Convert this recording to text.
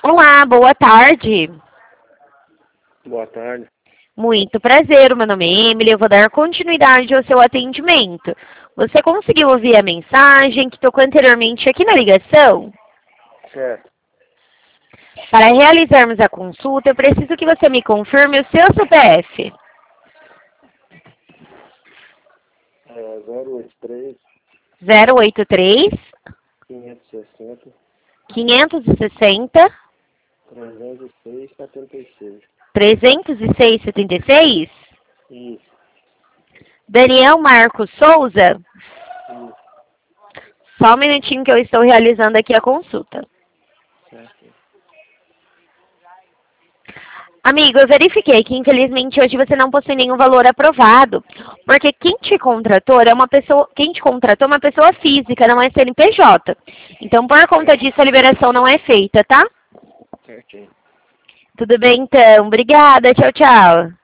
Olá, boa tarde. Boa tarde. Muito prazer, o meu nome é Emily, eu vou dar continuidade ao seu atendimento. Você conseguiu ouvir a mensagem que tocou anteriormente aqui na ligação? Certo. Para realizarmos a consulta, eu preciso que você me confirme o seu CPF. 083 083 560 560 306 76. 306 76? Isso, Daniel Marcos Souza? isso, Só um minutinho que eu estou realizando aqui a consulta. certo. Amigo, eu verifiquei que infelizmente hoje você não possui nenhum valor aprovado, porque quem te contratou é uma pessoa física, não é CNPJ. Então, por conta disso, a liberação não é feita, tá? Certinho. Tudo bem então. Obrigada. Tchau, tchau.